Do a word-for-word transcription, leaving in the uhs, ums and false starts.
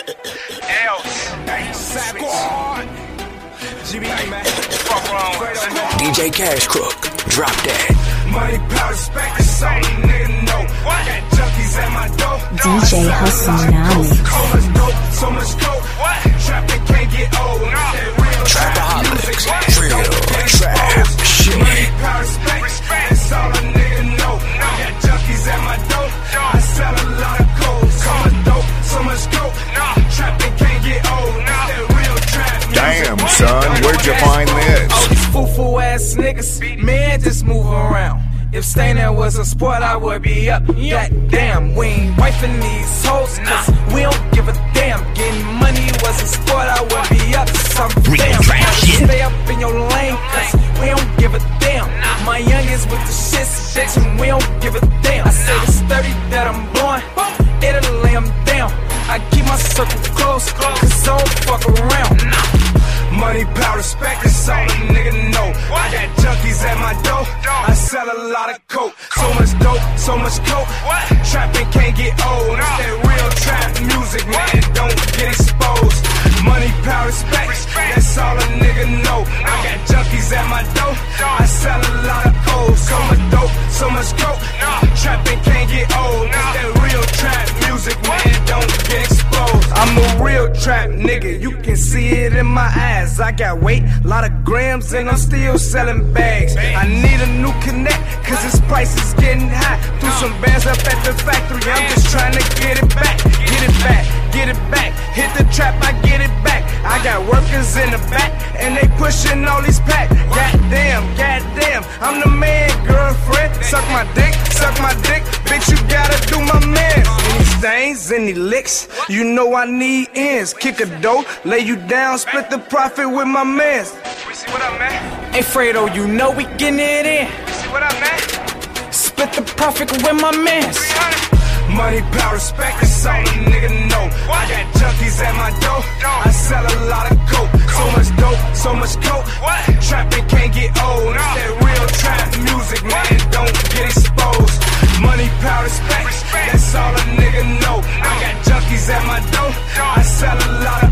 D J Cash Crook, drop that. Money, power, respect, that's all a nigga know. I got junkies at my door. D J Hustle Nami. So much dope, so much coke. Trapping can't get old. Trapaholics, real trap shit. Money, power, respect, that's all a nigga know. I got junkies at my door. I sell a lot of coke. So much dope, so much coke. Trapping can't get old. That real trap music. Damn, son, where'd you find this? All these foo-foo ass niggas, man, just move around. If staying was a sport, I would be up. Goddamn, we ain't wifing these hoes, cause we don't give a damn. Getting money was a sport, I would be up. Some damn, stay up in your lane, cause we don't give a damn. My youngest with the shits, bitch, and we don't give a damn. I say it's thirty that I'm blowing, it'll lay them down. I keep my circle close, cause I don't fuck around. Money, power, respect, that's all a nigga know. I got junkies at my door. I sell a lot of coke. So much dope, so much coke. Trapping can't get old. It's that real trap music, man. Don't get exposed. Money, power, respect, that's all a nigga know. I got junkies at my door. I sell a lot of coke. So much dope, so much coke. Trapping can't get old. It's that real trap music, man. Don't get exposed. I'm a real trap nigga. You can see it in my eyes. I got weight, lot of grams, and I'm still selling bags. I need a new connect, cause this price is getting high. Threw some bands up at the factory, I'm just trying to get it back. Get it back, get it back. Hit the trap, I get it back. I got workers in the back, and they pushing all these packs. Goddamn, goddamn, I'm the man, girlfriend. Suck my dick, suck my dick. Bitch, you gotta do my man. Any stains, any licks, you know I need ends. Kick a dough, lay you down, split the profit with my mans. We see what up, man? Hey Fredo, you know we getting it in. We see what up, man? Split the profit with my mans. Money, power, respect, that's all a nigga know. I got junkies at my door. I sell a lot of coke. So much dope, so much coke. Trapping can't get old. It's that real trap music, man. Don't get exposed. Money, power, respect, that's all a nigga know. I got junkies at my door. I sell a lot of